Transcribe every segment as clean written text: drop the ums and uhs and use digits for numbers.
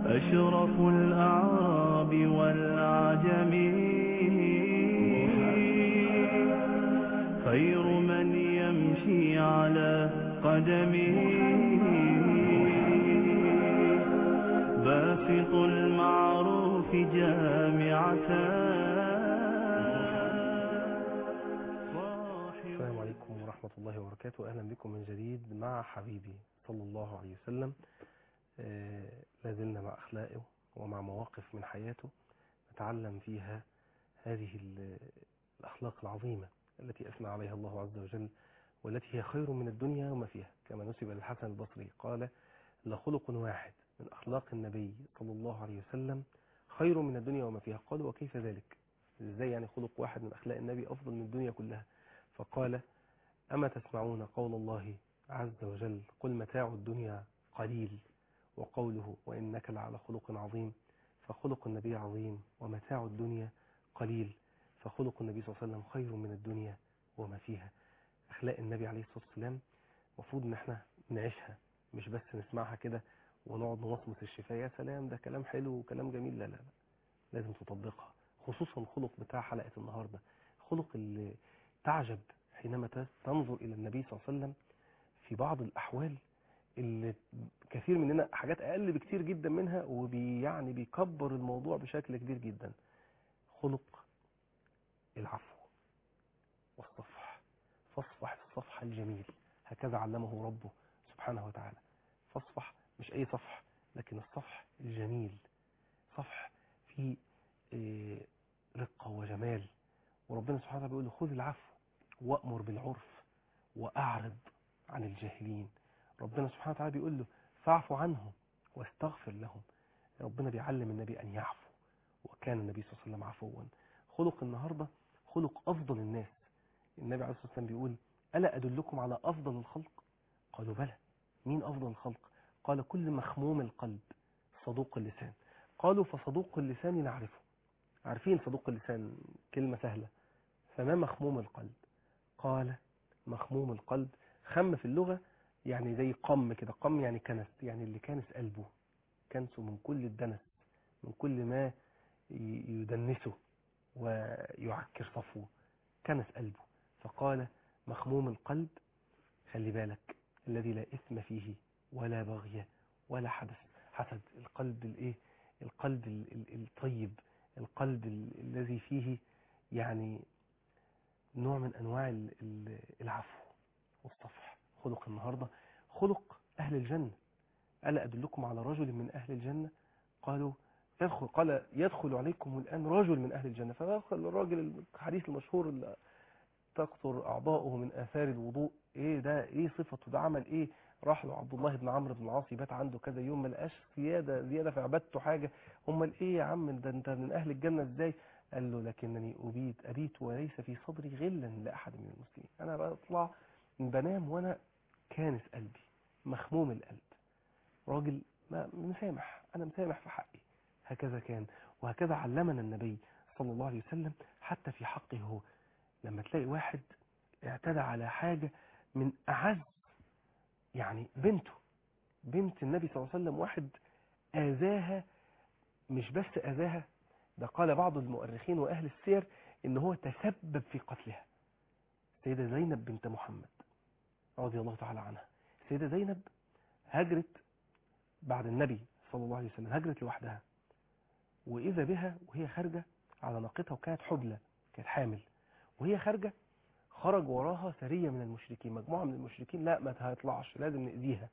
أشرف الأعراب والأعجم، خير من يمشي على قدمه، باسط المعروف جامعة. السلام عليكم ورحمة الله وبركاته. أهلا بكم من جديد مع حبيبي صلى الله عليه وسلم. لازلنا مع أخلاقه ومع مواقف من حياته نتعلم فيها هذه الأخلاق العظيمة التي أثنى عليها الله عز وجل، والتي هي خير من الدنيا وما فيها، كما نسب للحسن البصري قال: لخلق واحد من أخلاق النبي صلى الله عليه وسلم خير من الدنيا وما فيها. قالوا: وكيف ذلك؟ إزاي يعني خلق واحد من أخلاق النبي أفضل من الدنيا كلها؟ فقال: أما تسمعون قول الله عز وجل: قل متاع الدنيا قليل، وقوله: وإنك لعلى خلق عظيم. فخلق النبي عظيم ومتاع الدنيا قليل، فخلق النبي صلى الله عليه وسلم خير من الدنيا وما فيها. أخلاق النبي عليه الصلاة والسلام المفروض إن احنا نعيشها، مش بس نسمعها كده ونقعد نمصمص الشفاء يا سلام ده كلام حلو وكلام جميل. لا لا لا، لازم تطبقها، خصوصا الخلق بتاع حلقة النهاردة، خلق اللي تعجب حينما تنظر إلى النبي صلى الله عليه وسلم في بعض الأحوال اللي كثير مننا حاجات أقل بكتير جدا منها يعني بيكبر الموضوع بشكل كبير جدا. خلق العفو والصفح، فاصفح الصفح الجميل، هكذا علمه ربه سبحانه وتعالى. فاصفح مش أي صفح، لكن الصفح الجميل، صفح فيه رقة وجمال. وربنا سبحانه وتعالى بيقول له: خذ العفو وأمر بالعرف وأعرض عن الجاهلين. ربنا سبحانه وتعالى بيقول له: فاعف عنهم واستغفر لهم. ربنا بيعلم النبي أن يعفو، وكان النبي صلى الله عليه وسلم عفوا. خلق النهاردة خلق أفضل الناس. النبي عليه الصلاة والسلام بيقول: ألا أدلكم على أفضل الخلق؟ قالوا: بلى. مين أفضل الخلق؟ قال: كل مخموم القلب صدوق اللسان. قالوا: فصدوق اللسان نعرفه. عارفين صدوق اللسان كلمة سهلة، فما مخموم القلب؟ قال: مخموم القلب، خم في اللغة يعني زي قم كده، قم يعني كنس، يعني اللي كانس قلبه، كنسه من كل الدنس، من كل ما يدنسه ويعكر صفوه، كنس قلبه. فقال: مخموم القلب، خلي بالك، الذي لا إثم فيه ولا بغي ولا حسد. القلب الايه؟ القلب الطيب، القلب الذي فيه يعني نوع من أنواع العفو والصفح. خلق النهاردة خلق أهل الجنة. ألا أدلكم على رجل من أهل الجنة؟ قالوا: قال: يدخل عليكم الآن رجل من أهل الجنة. فدخل الراجل، الحديث المشهور اللي تقطر أعضاؤه من آثار الوضوء. إيه ده؟ إيه صفته؟ ده عمل إيه؟ راح له عبد الله بن عمرو بن العاص يبات عنده كذا يوم، ما لقاش زيادة في عبادته حاجة. امال إيه يا عم ده؟ أنت من أهل الجنة إزاي؟ قال له: لكنني أبيت وليس في صدري غلا لأحد من المسلمين. أنا بطلع بنام وأنا كانس قلبي، مخموم القلب، راجل مسامح، أنا مسامح في حقي. هكذا كان، وهكذا علمنا النبي صلى الله عليه وسلم حتى في حقه هو. لما تلاقي واحد اعتدى على حاجة من أعز، يعني بنت النبي صلى الله عليه وسلم، واحد آذاها، مش بس آذاها، ده قال بعض المؤرخين وأهل السير إن هو تسبب في قتلها. السيدة زينب بنت محمد رضي الله تعالى عنها. السيدة زينب هاجرت بعد النبي صلى الله عليه وسلم، هاجرت لوحدها، وإذا بها وهي خارجة على ناقتها، وكانت حبلى، كانت حامل، وهي خارجة خرج وراها سرية من المشركين، مجموعة من المشركين، لا ما هيطلعش، لازم نأذيها.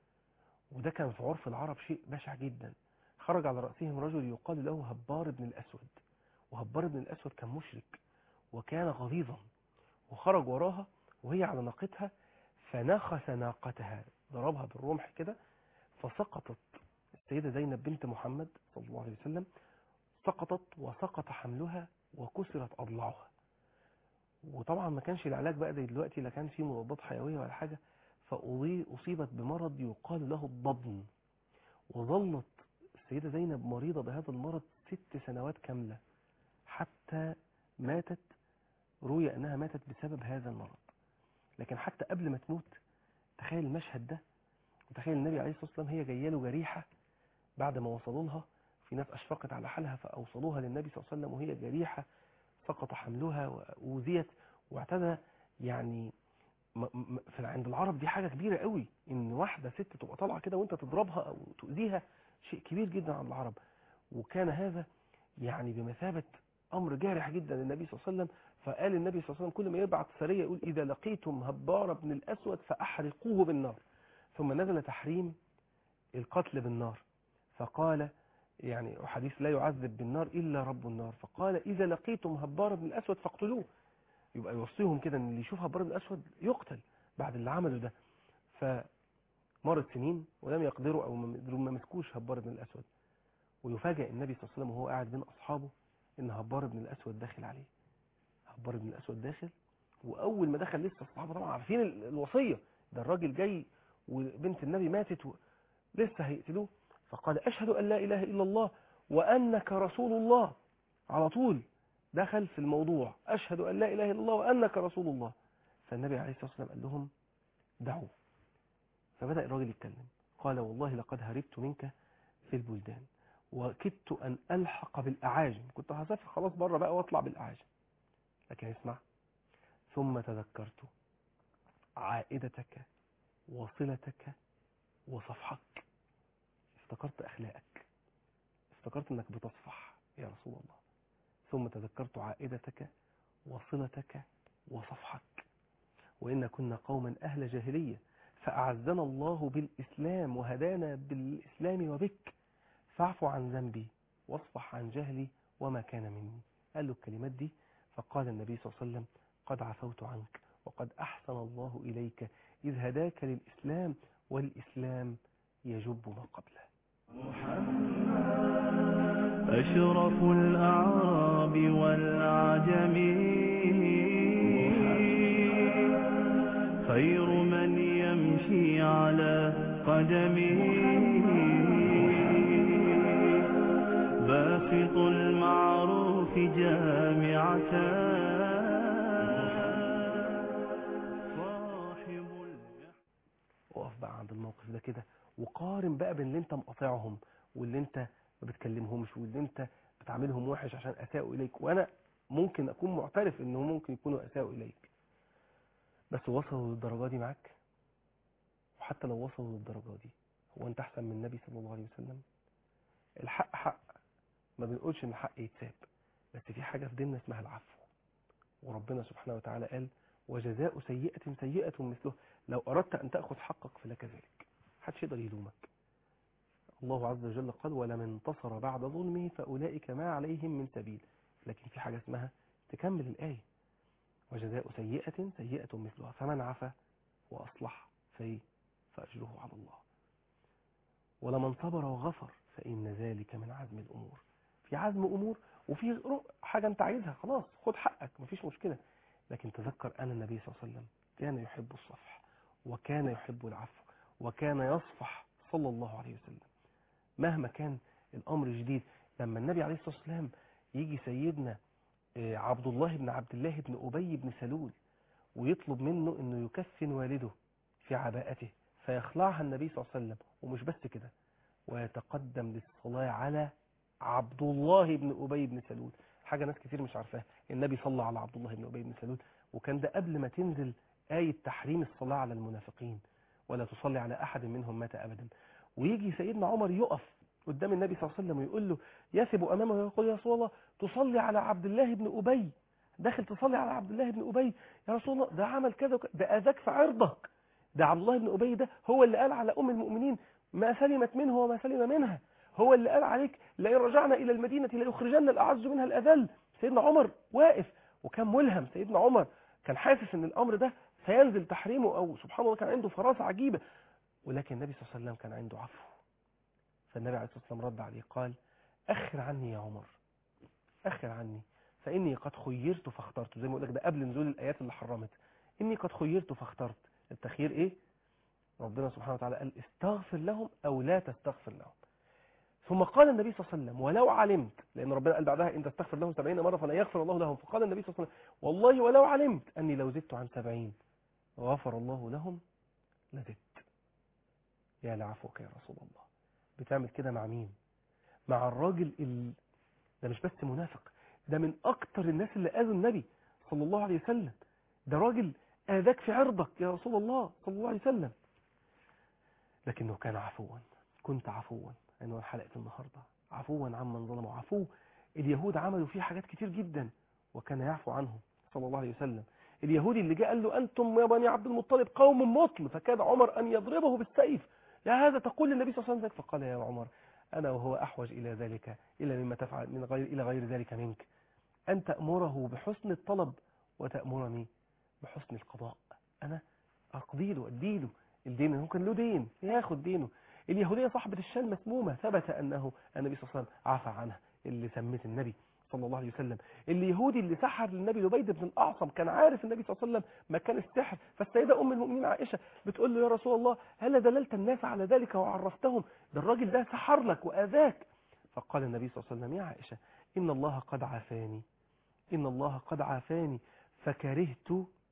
وده كان في عرف العرب شيء بشع جدا. خرج على رأسهم رجل يقال له هبار بن الأسود، وهبار بن الأسود كان مشرك وكان غليظا، وخرج وراها وهي على ناقتها، فنخس ناقتها، ضربها بالرمح كده، فسقطت السيدة زينب بنت محمد صلى الله عليه وسلم، سقطت وسقط حملها وكسرت أضلاعها. وطبعا ما كانش العلاج بقى زي دلوقتي، لا كان فيه مضادات حيوية ولا حاجة، فأصيبت بمرض يقال له الضبن، وظلت السيدة زينب مريضة بهذا المرض 6 سنوات كاملة حتى ماتت. روي أنها ماتت بسبب هذا المرض. لكن حتى قبل ما تموت، تخيل المشهد ده، وتخيل النبي عليه الصلاة والسلام هي جايه له جريحة بعد ما وصلوا لها، في ناس أشفقت على حالها فأوصلوها للنبي صلى الله عليه وسلم وهي جريحة، سقط حملها وأوذيت واعتدى. يعني عند العرب دي حاجة كبيرة قوي، إن واحدة ست تبقى طالعة كده وأنت تضربها أو تؤذيها، شيء كبير جدا عند العرب. وكان هذا يعني بمثابة أمر جارح جدا للنبي صلى الله عليه وسلم. فقال النبي صلى الله عليه وسلم كل ما يبعث سرية يقول إذا لقيتم هبار بن الأسود فأحرقوه بالنار. ثم نزل تحريم القتل بالنار، فقال يعني حديث لا يعذب بالنار إلا رب النار، فقال إذا لقيتم هبار بن الأسود فاقتلوه. يبقى يوصيهم كده ان اللي يشوف هبار بن الأسود يقتل بعد اللي عمله ده. فمرت سنين ولم يقدروا أو ما مسكوش هبار بن الأسود. ويفاجئ النبي صلى الله عليه وسلم وهو قاعد بين أصحابه إن هبار بن الأسود داخل عليه. هبار بن الأسود داخل، وأول ما دخل لسه الصحابة طبعا عارفين الوصية، ده الراجل جاي وبنت النبي ماتت لسه هيقتلوه. فقال أشهد أن لا إله إلا الله وأنك رسول الله. على طول دخل في الموضوع، أشهد أن لا إله إلا الله وأنك رسول الله. فالنبي عليه الصلاة والسلام قال لهم دعوه. فبدأ الراجل يتكلم، قال والله لقد هربت منك في البلدان وكدت أن ألحق بالأعاجم، كنت هسافر خلاص بره بقى واطلع بالأعاجم، لكن اسمع، ثم تذكرت عائدتك وصلتك وصفحك. افتكرت أخلاقك، افتكرت أنك بتصفح يا رسول الله. ثم تذكرت عائدتك وصلتك وصفحك، وإن كنا قوما أهل جاهلية فأعزنا الله بالإسلام وهدانا بالإسلام وبك، فاعف عن ذنبي واصفح عن جهلي وما كان مني. قال له الكلمات دي، فقال النبي صلى الله عليه وسلم قد عفوت عنك وقد أحسن الله إليك إذ هداك للإسلام والإسلام يجب ما قبله. أشرف الأعراب والعجم، خير من يمشي على قدمه، باسط المعروف جامعة، صاحب وقف بقى عند الموقف ده كده وقارن بقى بين اللي انت مقاطعهم واللي انت ما بتكلمهمش واللي انت بتعاملهم وحش عشان اساءوا اليك. وانا ممكن اكون معترف انهم ممكن يكونوا اساءوا اليك، بس وصلوا للدرجه دي معاك؟ وحتى لو وصلوا للدرجه دي، هو انت احسن من النبي صلى الله عليه وسلم؟ الحق حق، ما بنقولش ان الحق يتساب، بس في حاجه في ديننا اسمها العفو. وربنا سبحانه وتعالى قال وجزاء سيئة سيئة مثله، لو أردت أن تأخذ حقك فلك ذلك، محدش يقدر يلومك. الله عز وجل قال ولمن انتصر بعد ظلمه فأولئك ما عليهم من سبيل. لكن في حاجة اسمها تكمل الآية، وجزاء سيئة سيئة مثلها فمن عفا وأصلح فأجره على الله، ولمن صبر وغفر فإن ذلك من عزم الأمور. في عزم أمور وفي حاجة أنت عايزها، خلاص خد حقك مفيش مشكلة، لكن تذكر أن النبي صلى الله عليه وسلم كان يحب الصفح وكان يحب العفو وكان يصفح صلى الله عليه وسلم مهما كان الأمر جديد. لما النبي عليه الصلاة والسلام يجي سيدنا عبد الله بن أبي بن سلول ويطلب منه أنه يكفن والده في عباءته، فيخلعها النبي صلى الله عليه وسلم، ومش بس كده، ويتقدم للصلاة على عبد الله بن أبي بن سلول. حاجة ناس كتير مش عارفاها، النبي صلى على عبد الله بن أبي بن سلول، وكان ده قبل ما تنزل آية تحريم الصلاة على المنافقين ولا تصلي على أحد منهم مات أبدا. ويجي سيدنا عمر يقف قدام النبي صلى الله عليه وسلم ويقول له، يثب أمامه ويقول يا رسول الله تصلي على عبد الله بن أبي، داخل تصلي على عبد الله بن أبي يا رسول الله، ده عمل كذا ده أذاك في عرضك، ده عبد الله بن أبي ده هو اللي قال على أم المؤمنين ما سلمت منه وما سلم منها، هو اللي قال عليك لئن رجعنا إلى المدينة ليخرجن الأعز منها الأذل. سيدنا عمر واقف وكان ملهم، سيدنا عمر كان حاسس ان الأمر ده سينزل تحريمه، أو سبحان الله كان عنده فراسة عجيبة، ولكن النبي صلى الله عليه وسلم كان عنده عفو. فالنبي عليه الصلاة والسلام رد عليه قال أخر عني يا عمر، أخر عني، فإني قد خيرت فاخترت. زي ما أقول لك ده قبل نزول الآيات اللي حرمت، إني قد خيرت فاخترت. التخيير إيه؟ ربنا سبحانه وتعالى قال استغفر لهم أو لا تستغفر لهم. ثم قال النبي صلى الله عليه وسلم ولو علمت، لأن ربنا قال بعدها إن تستغفر لهم 70 مرة فلا يغفر الله لهم، فقال النبي صلى الله عليه وسلم والله ولو علمت أني لو زدت عن 70 غفر الله لهم لزدت. يا لعفوك يا رسول الله، بتعمل كده مع مين؟ مع الراجل ده مش بس منافق، ده من اكتر الناس اللي اذوا النبي صلى الله عليه وسلم. ده راجل اذاك في عرضك يا رسول الله صلى الله عليه وسلم، لكنه كان عفوا. كنت عفوا، عنوان حلقة النهاردة، عفوا عمن ظلموا. عفو. اليهود عملوا فيه حاجات كتير جدا وكان يعفو عنهم صلى الله عليه وسلم. اليهودي اللي جاء قال له أنتم يا بني عبد المطلب قوم مطل، فكان عمر أن يضربه بالسيف. يا هذا تقول للنبي صلى الله عليه وسلم ذلك؟ فقال يا عمر أنا وهو أحوج إلى ذلك إلى مما تفعل من غير إلى غير ذلك منك، أن تأمره بحسن الطلب وتأمرني بحسن القضاء. أنا أقضي له أديله الدين، ممكن له دين ياخد دينه. اليهودية صاحبة الشان مسمومة، ثبت أنه النبي صلى الله عليه وسلم عفى عنها، اللي سمت النبي صلى الله عليه وسلم. اليهودي اللي سحر للنبي لبيد بن الأعصم، كان عارف النبي صلى الله عليه وسلم مكان السحر، فالسيدة أم المؤمنين عائشة بتقول له يا رسول الله هل دللت الناس على ذلك وعرفتهم؟ ده الراجل ده سحر لك وآذاك. فقال النبي صلى الله عليه وسلم يا عائشة إن الله قد عافاني، إن الله قد عافاني فكرهت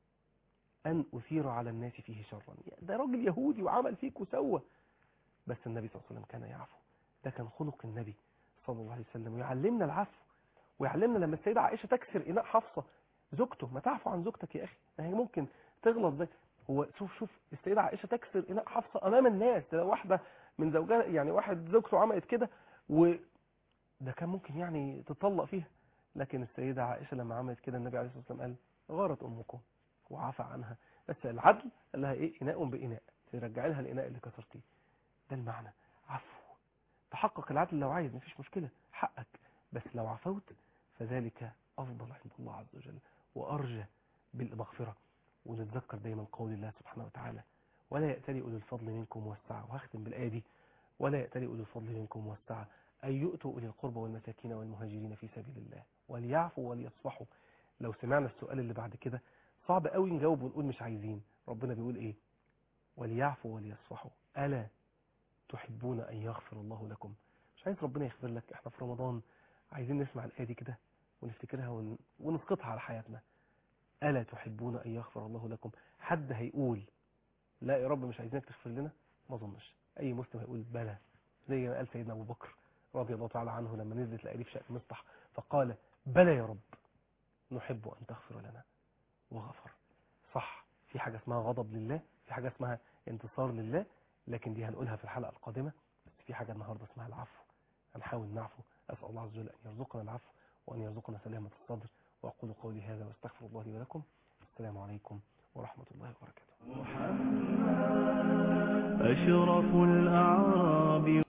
أن أثير على الناس فيه شرا. ده راجل يهودي وعمل فيك وسوى، بس النبي صلى الله عليه وسلم كان يعفو. ده كان خلق النبي صلى الله عليه وسلم، ويعلمنا العفو، ويعلمنا لما السيدة عائشة تكسر إناء حفصة زوجته، ما تعفو عن زوجتك يا أخي، ما هي ممكن تغلط زي هو. شوف السيدة عائشة تكسر إناء حفصة أمام الناس. ده واحدة من زوجها، يعني واحد زوجته عملت كده وده كان ممكن يعني تطلق فيها، لكن السيدة عائشة لما عملت كده النبي عليه الصلاة والسلام قال غارت أمكم وعفى عنها. بس العدل قال لها إيه؟ إناء بإناء، ترجع لها الإناء اللي كسرتيه. ده المعنى، عفو. تحقق العدل لو عايز، مفيش مشكلة، حقك، بس لو عفوت فذلك أفضل عند الله عز وجل وأرجى بالمغفرة. ونتذكر دايما قول الله سبحانه وتعالى ولا يأتلي أولي الفضل منكم والسعة. وهختم بالآية دي، ولا يأتلي أولي الفضل منكم والسعة أن يؤتوا أولي القربى والمساكين والمهاجرين في سبيل الله وليعفوا وليصفحوا. لو سمعنا السؤال اللي بعد كده صعب قوي نجاوب ونقول مش عايزين. ربنا بيقول إيه؟ وليعفوا وليصفحوا ألا تحبون أن يغفر الله لكم. مش عايز ربنا يغفر لك؟ احنا في رمضان عايزين نسمع الآية دي كده ونفتكرها ونسقطها على حياتنا. ألا تحبون أن يغفر الله لكم؟ حد هيقول لا يا رب مش عايزينك تغفر لنا؟ ما ظنش. أي مسلم هيقول بلى، زي ما قال سيدنا أبو بكر رضي الله تعالى عنه لما نزلت الآية في شأن مصطح فقال بلى يا رب نحب أن تغفر لنا، وغفر. صح، في حاجة اسمها غضب لله، في حاجة اسمها انتصار لله، لكن دي هنقولها في الحلقة القادمة. بس في حاجة النهاردة اسمها العفو، هنحاول نعفو. أسأل الله عز وجل أن يرزقنا العفو وأن يرزقنا سلامة الصدر. وأقول قولي هذا واستغفر الله لي ولكم. السلام عليكم ورحمة الله وبركاته. أشرف الأعراب